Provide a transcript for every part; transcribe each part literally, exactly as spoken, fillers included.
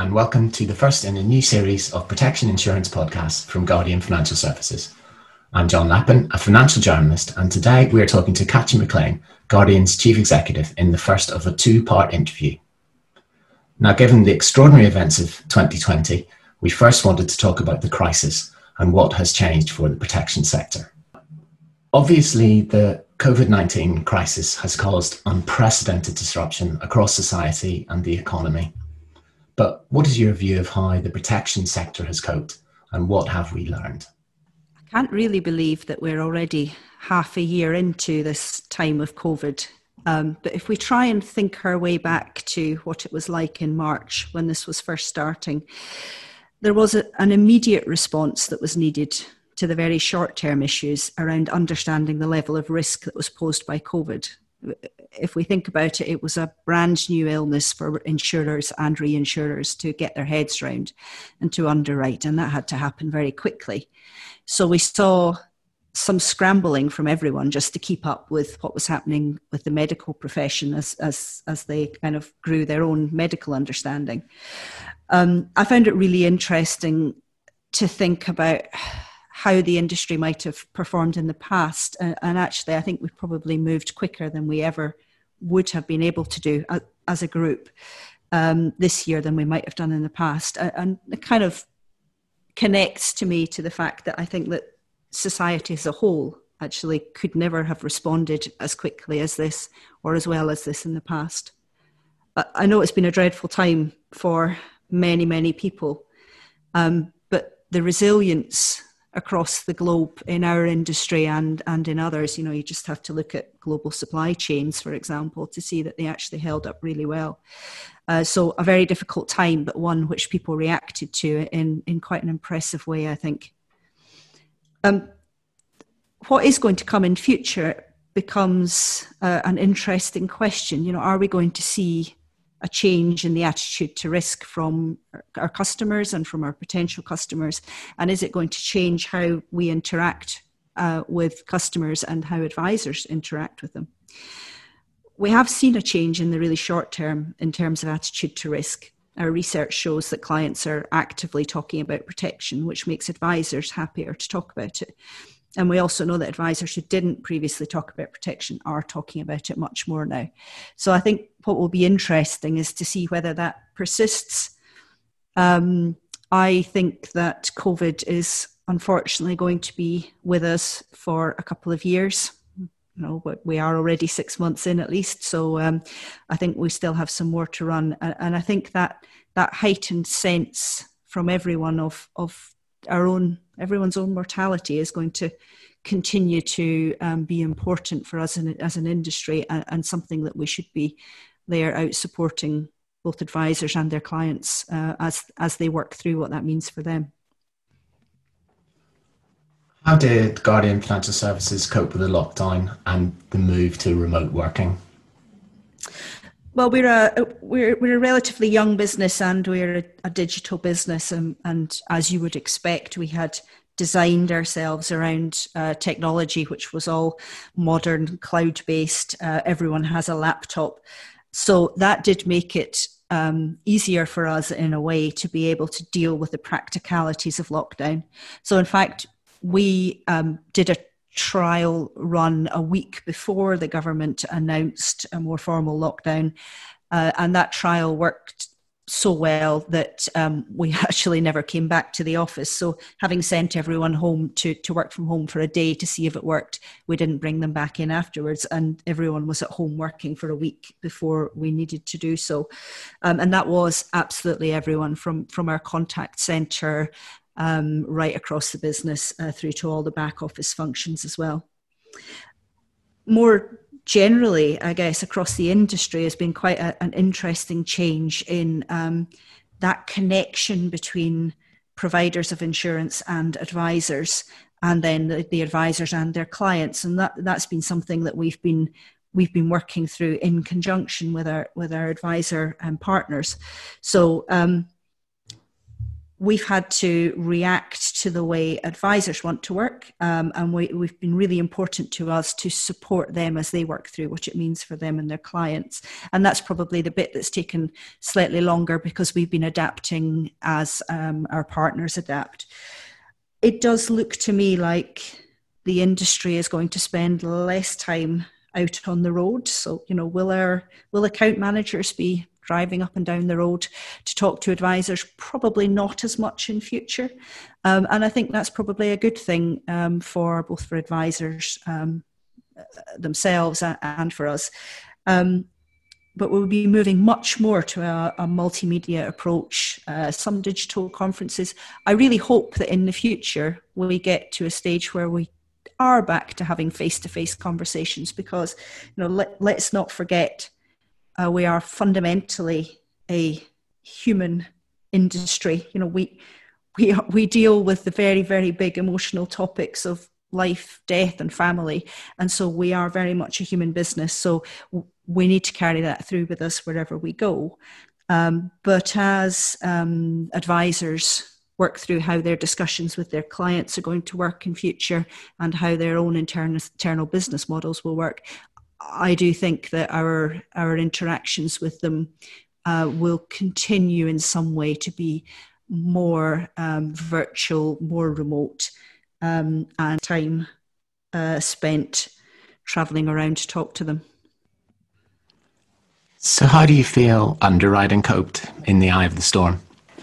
and welcome to the first in a new series of protection insurance podcasts from Guardian Financial Services. I'm John Lappin, a financial journalist, and today we are talking to Katya McLean, Guardian's Chief Executive, in the first of a two-part interview. Now, given the extraordinary events of twenty twenty, we first wanted to talk about the crisis and what has changed for the protection sector. Obviously, the COVID nineteen crisis has caused unprecedented disruption across society and the economy. But what is your view of how the protection sector has coped, and what have we learned? I can't really believe that we're already half a year into this time of COVID. Um, but if we try and think our way back to what it was like in March when this was first starting, there was a, an immediate response that was needed to the very short-term issues around understanding the level of risk that was posed by COVID. If we think about it, it was a brand new illness for insurers and reinsurers to get their heads round and to underwrite, and that had to happen very quickly. So we saw some scrambling from everyone just to keep up with what was happening with the medical profession as as as they kind of grew their own medical understanding. Um, I found it really interesting to think about how the industry might have performed in the past. And, and actually, I think we've probably moved quicker than we ever would have been able to do as, as a group um, this year than we might have done in the past. And, and it kind of connects to me to the fact that I think that society as a whole actually could never have responded as quickly as this or as well as this in the past. I know it's been a dreadful time for many, many people, um, but the resilience across the globe in our industry and, and in others, you know, you just have to look at global supply chains, for example, to see that they actually held up really well. Uh, so a very difficult time, but one which people reacted to in, in quite an impressive way, I think. Um, what is going to come in future becomes uh, an interesting question. You know, are we going to see a change in the attitude to risk from our customers and from our potential customers? And is it going to change how we interact uh, with customers and how advisors interact with them? We have seen a change in the really short term in terms of attitude to risk. Our research shows that clients are actively talking about protection, which makes advisors happier to talk about it. And we also know that advisors who didn't previously talk about protection are talking about it much more now. So I think what will be interesting is to see whether that persists. Um, I think that COVID is unfortunately going to be with us for a couple of years. You know, but we are already six months in at least. So um, I think we still have some more to run. And, and I think that that heightened sense from everyone of, of our own, everyone's own mortality is going to continue to um, be important for us in, as an industry, and, and something that we should be there out supporting both advisors and their clients uh, as, as they work through what that means for them. How did Guardian Financial Services cope with the lockdown and the move to remote working? Well, we're a we're we're a relatively young business, and we're a, a digital business, and, and as you would expect, we had designed ourselves around uh, technology, which was all modern, cloud-based. Uh, everyone has a laptop, so that did make it um, easier for us in a way to be able to deal with the practicalities of lockdown. So, in fact, we um, did a trial run a week before the government announced a more formal lockdown. Uh, and that trial worked so well that um, we actually never came back to the office. So having sent everyone home to, to work from home for a day to see if it worked, we didn't bring them back in afterwards. And everyone was at home working for a week before we needed to do so. Um, and that was absolutely everyone from, from our contact centre, Um, right across the business uh, through to all the back office functions as well. More generally, I guess, across the industry has been quite a, an interesting change in um, that connection between providers of insurance and advisors, and then the, the advisors and their clients. And that, that's been something that we've been we've been working through in conjunction with our with our advisor and partners. So um, we've had to react to the way advisors want to work, um, and we, we've been really important to us to support them as they work through what it means for them and their clients. And that's probably the bit that's taken slightly longer, because we've been adapting as um, our partners adapt. It does look to me like the industry is going to spend less time out on the road. So, you know, will our will account managers be driving up and down the road to talk to advisors? Probably not as much in future. Um, and I think that's probably a good thing um, for both for advisors um, themselves and for us. Um, but we'll be moving much more to a, a multimedia approach, uh, some digital conferences. I really hope that in the future we get to a stage where we are back to having face-to-face conversations, because, you know, let, let's not forget uh, we are fundamentally a human industry. You know, we we we deal with the very, very big emotional topics of life, death, and family, and so we are very much a human business. So we need to carry that through with us wherever we go. Um, but as um, advisors work through how their discussions with their clients are going to work in future and how their own internal, internal business models will work, I do think that our our interactions with them uh, will continue in some way to be more um, virtual, more remote, um, and time uh, spent travelling around to talk to them. So how do you feel underwriting coped in the eye of the storm?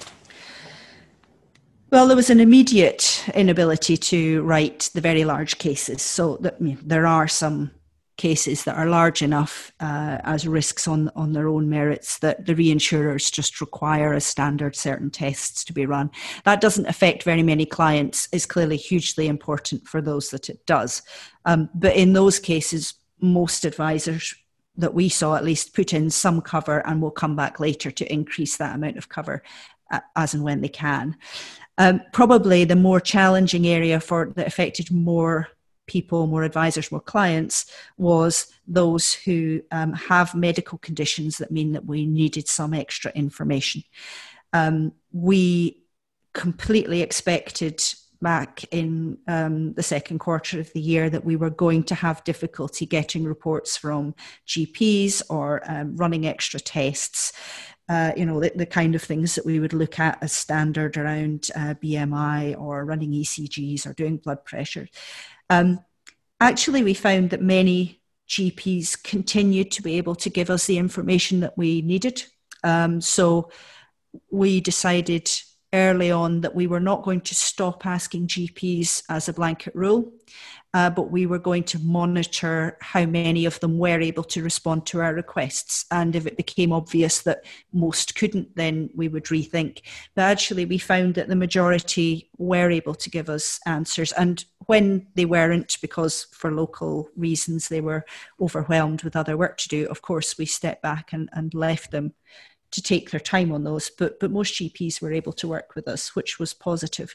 Well, there was an immediate inability to write the very large cases. So that, I mean, there are some cases that are large enough uh, as risks on, on their own merits that the reinsurers just require as standard certain tests to be run. That doesn't affect very many clients. It's clearly hugely important for those that it does. Um, but in those cases, most advisors that we saw at least put in some cover and will come back later to increase that amount of cover uh, as and when they can. Um, probably the more challenging area for that affected more people, more advisors, more clients, was those who um, have medical conditions that mean that we needed some extra information. Um, we completely expected back in um, the second quarter of the year that we were going to have difficulty getting reports from G Ps or um, running extra tests. Uh, you know, the, the kind of things that we would look at as standard around uh, B M I or running E C Gs or doing blood pressure. Um, actually, we found that many G Ps continued to be able to give us the information that we needed. Um, so we decided early on that we were not going to stop asking G Ps as a blanket rule, uh, but we were going to monitor how many of them were able to respond to our requests. And if it became obvious that most couldn't, then we would rethink. But actually, we found that the majority were able to give us answers. And when they weren't, because for local reasons they were overwhelmed with other work to do, of course, we stepped back and, and left them to take their time on those, but but most G Ps were able to work with us, which was positive.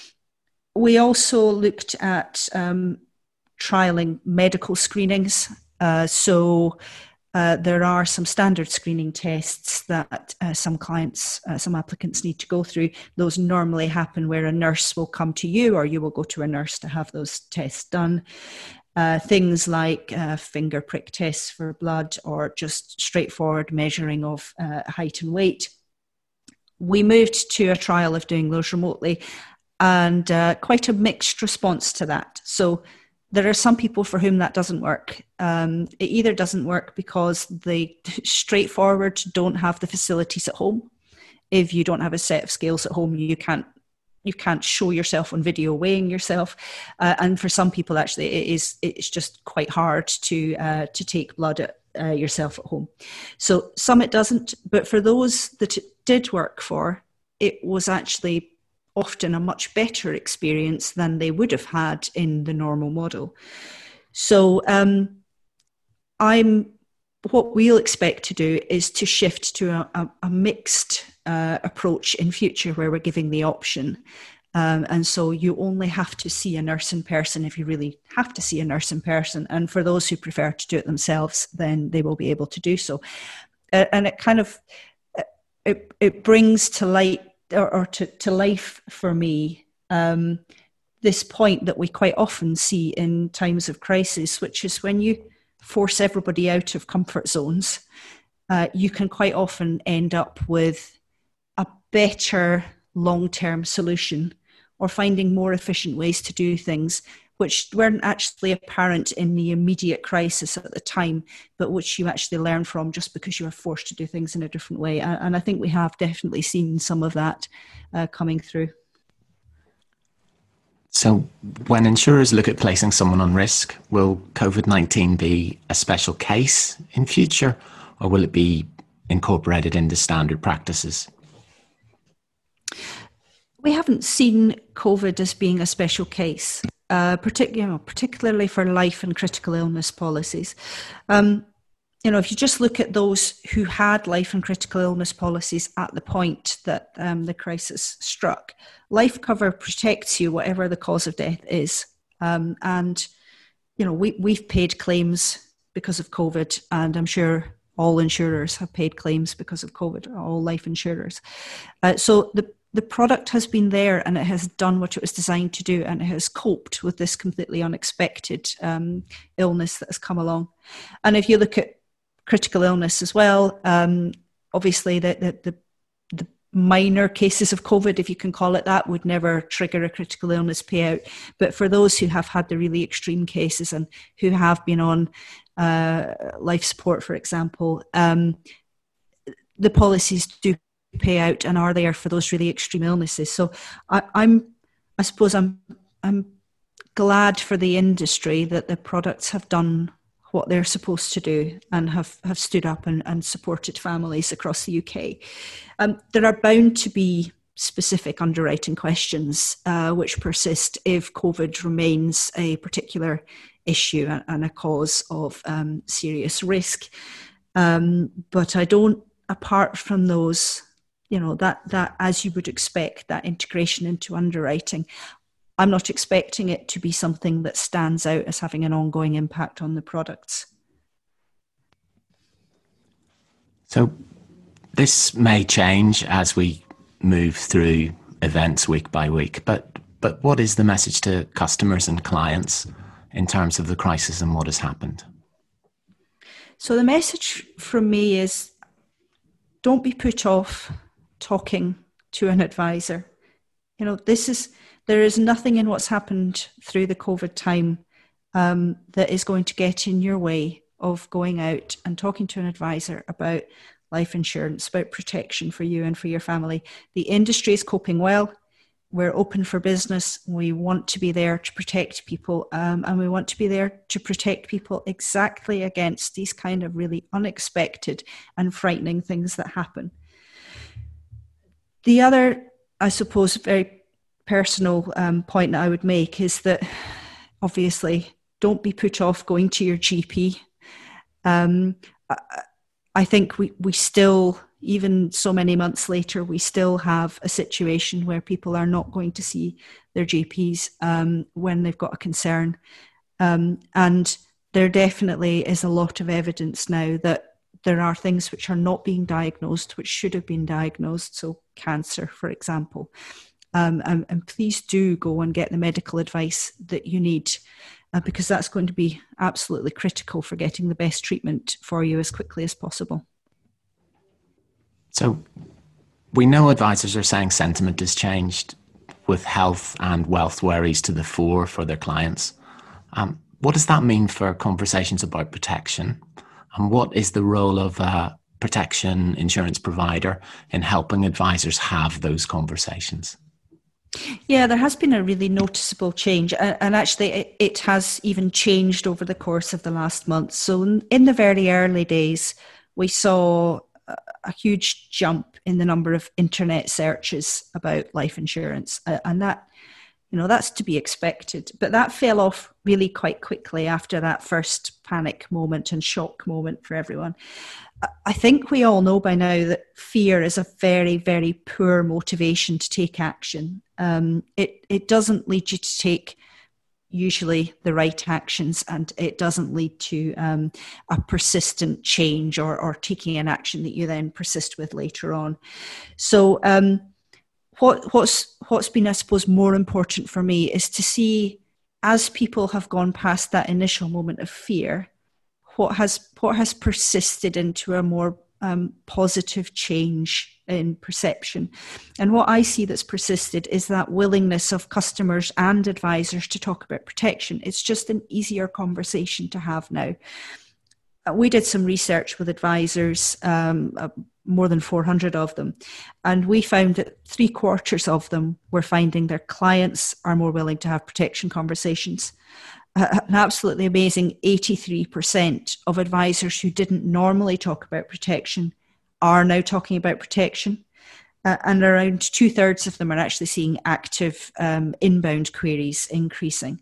We also looked at um, trialing medical screenings. Uh, so uh, there are some standard screening tests that uh, some clients, uh, some applicants need to go through. Those normally happen where a nurse will come to you or you will go to a nurse to have those tests done. Uh, things like uh, finger prick tests for blood or just straightforward measuring of uh, height and weight. We moved to a trial of doing those remotely, and uh, quite a mixed response to that. So there are some people for whom that doesn't work. Um, it either doesn't work because they straightforward don't have the facilities at home. If you don't have a set of scales at home, you can't You can't show yourself on video weighing yourself, uh, and for some people, actually, it is it's just quite hard to uh, to take blood at, uh, yourself at home. So some it doesn't, but for those that it did work for, it was actually often a much better experience than they would have had in the normal model. So um, I'm what we'll expect to do is to shift to a, a, a mixed uh, approach in future where we're giving the option. Um, and so you only have to see a nurse in person if you really have to see a nurse in person. And for those who prefer to do it themselves, then they will be able to do so. Uh, and it kind of, it, it brings to light or, or to, to life for me, um, this point that we quite often see in times of crisis, which is when you force everybody out of comfort zones, uh, you can quite often end up with a better long-term solution or finding more efficient ways to do things, which weren't actually apparent in the immediate crisis at the time, but which you actually learn from just because you are forced to do things in a different way. And I think we have definitely seen some of that uh, coming through. So when insurers look at placing someone on risk, will COVID nineteen be a special case in future, or will it be incorporated into standard practices? We haven't seen COVID as being a special case, uh, partic- you know, particularly for life and critical illness policies. Um, you know, if you just look at those who had life and critical illness policies at the point that um, the crisis struck, life cover protects you whatever the cause of death is. Um, and, you know, we, we've paid claims because of COVID, and I'm sure all insurers have paid claims because of COVID, all life insurers. Uh, so the The product has been there and it has done what it was designed to do, and it has coped with this completely unexpected um, illness that has come along. And if you look at critical illness as well, um, obviously the, the, the, the minor cases of COVID, if you can call it that, would never trigger a critical illness payout. But for those who have had the really extreme cases and who have been on uh, life support, for example, um, the policies do pay out and are there for those really extreme illnesses. So I, I'm, I suppose I'm, I'm glad for the industry that the products have done what they're supposed to do and have, have stood up and, and supported families across the U K. Um, there are bound to be specific underwriting questions uh, which persist if COVID remains a particular issue and, and a cause of um, serious risk. Um, but I don't, apart from those, you know, that, that, as you would expect, that integration into underwriting, I'm not expecting it to be something that stands out as having an ongoing impact on the products. So this may change as we move through events week by week, but, but what is the message to customers and clients in terms of the crisis and what has happened? So the message from me is, don't be put off talking to an advisor. You know, this is, there is nothing in what's happened through the COVID time um, that is going to get in your way of going out and talking to an advisor about life insurance, about protection for you and for your family. The industry is coping well. We're open for business. We want to be there to protect people, um, and we want to be there to protect people exactly against these kind of really unexpected and frightening things that happen. The other, I suppose, very personal um, point that I would make is that obviously don't be put off going to your G P. Um, I, I think we, we still, even so many months later, we still have a situation where people are not going to see their G Ps um, when they've got a concern. Um, and there definitely is a lot of evidence now that there are things which are not being diagnosed, which should have been diagnosed. So cancer, for example. Um, and, and please do go and get the medical advice that you need, uh, because that's going to be absolutely critical for getting the best treatment for you as quickly as possible. So we know advisors are saying sentiment has changed with health and wealth worries to the fore for their clients. Um, what does that mean for conversations about protection? And what is the role of a protection insurance provider in helping advisors have those conversations? Yeah, there has been a really noticeable change, and actually it, it has even changed over the course of the last month. So in the very early days, we saw a huge jump in the number of internet searches about life insurance, and that, you know, that's to be expected. But that fell off really quite quickly after that first panic moment and shock moment for everyone. I think we all know by now that fear is a very, very poor motivation to take action. Um, it, it doesn't lead you to take usually the right actions, and it doesn't lead to um, a persistent change or, or taking an action that you then persist with later on. So um, what what's what's been, I suppose, more important for me is to see, as people have gone past that initial moment of fear, what has what has persisted into a more um, positive change in perception. And what I see that's persisted is that willingness of customers and advisors to talk about protection. It's just an easier conversation to have now. We did some research with advisors, um, uh, more than four hundred of them, and we found that three quarters of them were finding their clients are more willing to have protection conversations. Uh, an absolutely amazing eighty-three percent of advisors who didn't normally talk about protection are now talking about protection. Uh, and around two thirds of them are actually seeing active um, inbound queries increasing.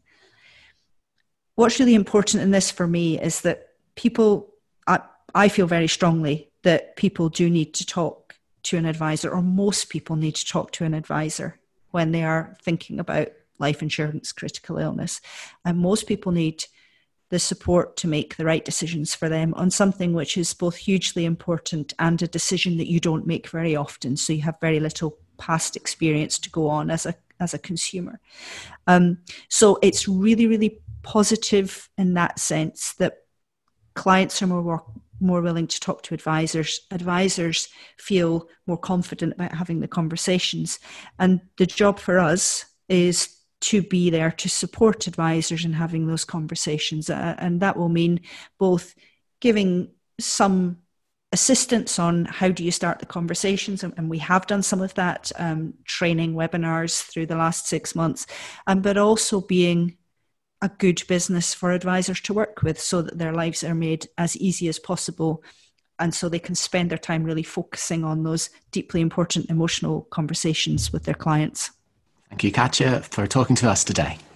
What's really important in this for me is that people, I, I feel very strongly that people do need to talk to an advisor, or most people need to talk to an advisor when they are thinking about life insurance, critical illness. And most people need the support to make the right decisions for them on something which is both hugely important and a decision that you don't make very often. So you have very little past experience to go on as a as a consumer. Um, so it's really, really positive in that sense that clients are more more willing to talk to advisors. Advisors feel more confident about having the conversations. And the job for us is to be there to support advisors in having those conversations. Uh, and that will mean both giving some assistance on how do you start the conversations, and, and we have done some of that, um, training webinars through the last six months, um, but also being a good business for advisors to work with so that their lives are made as easy as possible, and so they can spend their time really focusing on those deeply important emotional conversations with their clients. Thank you, Katja, for talking to us today.